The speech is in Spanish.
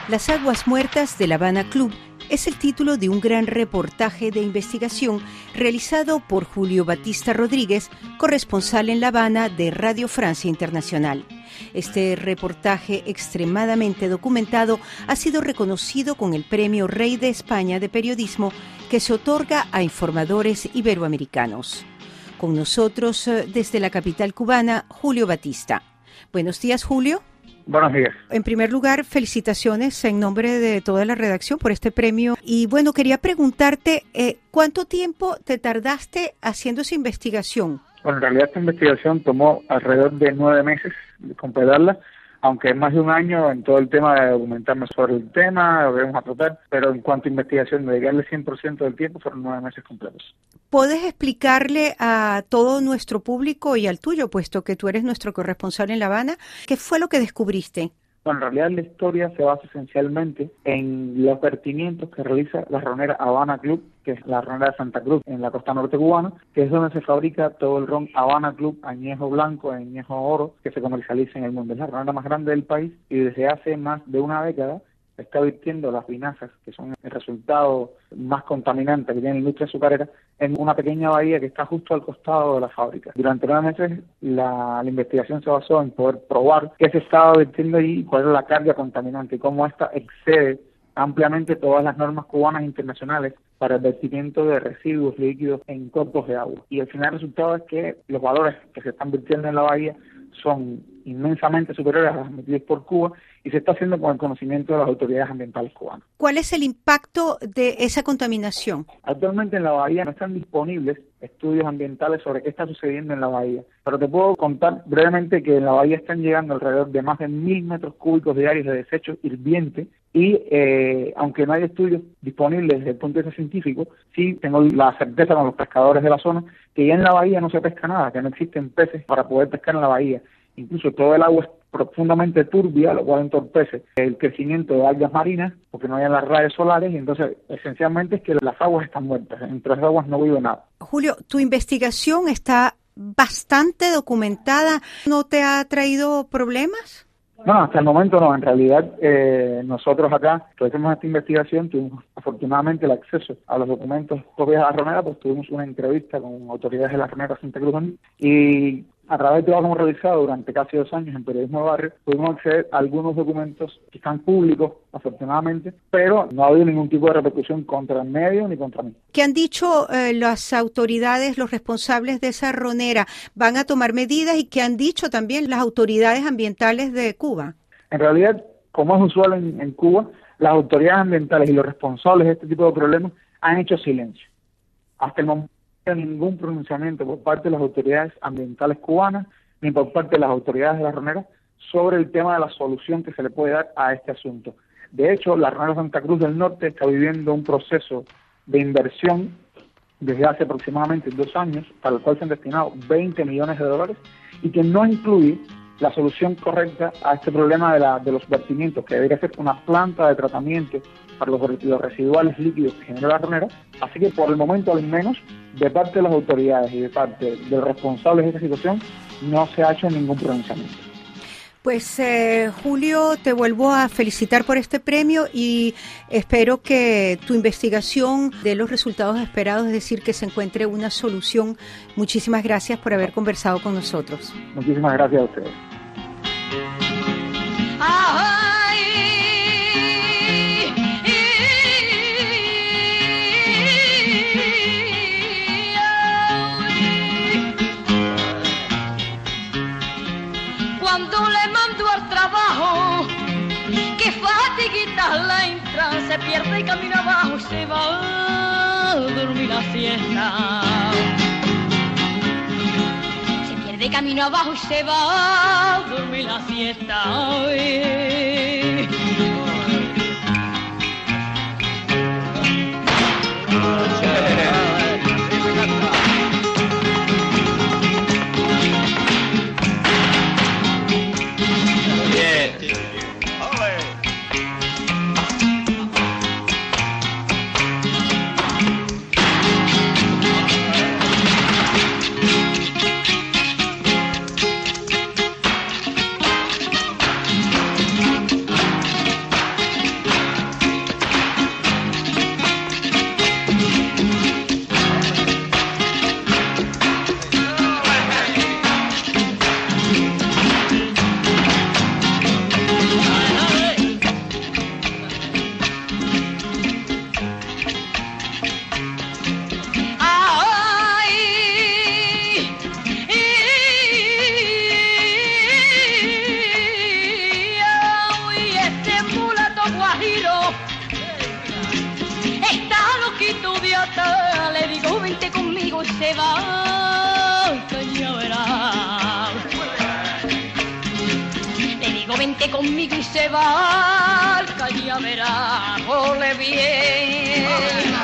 Las aguas muertas del Havana Club es el título de un gran reportaje de investigación realizado por Julio Batista Rodríguez, corresponsal en La Habana de Radio Francia Internacional. Este reportaje extremadamente documentado ha sido reconocido con el Premio Rey de España de Periodismo que se otorga a informadores iberoamericanos. Con nosotros, desde la capital cubana, Julio Batista. Buenos días, Julio. Buenos días. En primer lugar, felicitaciones en nombre de toda la redacción por este premio. Y bueno, quería preguntarte, ¿cuánto tiempo te tardaste haciendo esa investigación? Bueno, en realidad esta investigación tomó alrededor de 9 meses completarla, aunque es más de un año en todo el tema de documentarme sobre el tema, lo vamos a tratar, pero en cuanto a investigación, dedicarle 100% del tiempo fueron 9 meses completos. ¿Puedes explicarle a todo nuestro público y al tuyo, puesto que tú eres nuestro corresponsal en La Habana, qué fue lo que descubriste? Bueno, en realidad la historia se basa esencialmente en los vertimientos que realiza la ronera Havana Club, que es la ronera de Santa Cruz, en la costa norte cubana, que es donde se fabrica todo el ron Havana Club, añejo blanco, añejo oro, que se comercializa en el mundo. Es la ronera más grande del país y desde hace más de una década está virtiendo las vinazas, que son el resultado más contaminante que tiene la industria azucarera, en una pequeña bahía que está justo al costado de la fábrica. Durante 9 meses la investigación se basó en poder probar qué se estaba virtiendo ahí y cuál era la carga contaminante y cómo esta excede ampliamente todas las normas cubanas e internacionales para el vertimiento de residuos líquidos en cuerpos de agua. Y al final el resultado es que los valores que se están virtiendo en la bahía son inmensamente superiores a los admitidos por Cuba y se está haciendo con el conocimiento de las autoridades ambientales cubanas. ¿Cuál es el impacto de esa contaminación? Actualmente en la bahía no están disponibles estudios ambientales sobre qué está sucediendo en la bahía, pero te puedo contar brevemente que en la bahía están llegando alrededor de más de 1.000 metros cúbicos diarios de desechos hirvientes y aunque no hay estudios disponibles desde el punto de vista científico, sí tengo la certeza con los pescadores de la zona que ya en la bahía no se pesca nada, que no existen peces para poder pescar en la bahía. Incluso todo el agua es profundamente turbia, lo cual entorpece el crecimiento de algas marinas, porque no hay las rayos solares, y entonces esencialmente es que las aguas están muertas, entre las aguas no vive nada. Julio, tu investigación está bastante documentada, ¿no te ha traído problemas? No, hasta el momento no. En realidad, nosotros acá, que hacemos esta investigación, tuvimos afortunadamente el acceso a los documentos propios de la ronera, pues tuvimos una entrevista con autoridades de la ronera Santa Cruz y a través de lo que hemos realizado durante casi 2 años en Periodismo de Barrio, pudimos acceder a algunos documentos que están públicos, afortunadamente, pero no ha habido ningún tipo de repercusión contra el medio ni contra mí. ¿Qué han dicho las autoridades, los responsables de esa ronera? ¿Van a tomar medidas? ¿Y qué han dicho también las autoridades ambientales de Cuba? En realidad, como es usual en Cuba, las autoridades ambientales y los responsables de este tipo de problemas han hecho silencio. Hasta el momento ningún pronunciamiento por parte de las autoridades ambientales cubanas ni por parte de las autoridades de la ronera sobre el tema de la solución que se le puede dar a este asunto. De hecho, la ronera Santa Cruz del Norte está viviendo un proceso de inversión desde hace aproximadamente 2 años, para el cual se han destinado $20 millones y que no incluye la solución correcta a este problema de los vertimientos, que debería ser una planta de tratamiento para los residuales líquidos que genera la ronera. Así que por el momento, al menos, de parte de las autoridades y de parte de los responsables de esta situación, no se ha hecho ningún pronunciamiento. Pues Julio, te vuelvo a felicitar por este premio y espero que tu investigación dé los resultados esperados, es decir, que se encuentre una solución. Muchísimas gracias por haber conversado con nosotros. Muchísimas gracias a ustedes. Cuando le mando al trabajo, que fatiguita la entra, se pierde y camina abajo y se va a dormir la siesta. Se pierde camino abajo y se va a dormir la siesta. va al cañaveral. Le digo vente conmigo y se va al cañaveral. Ole bien.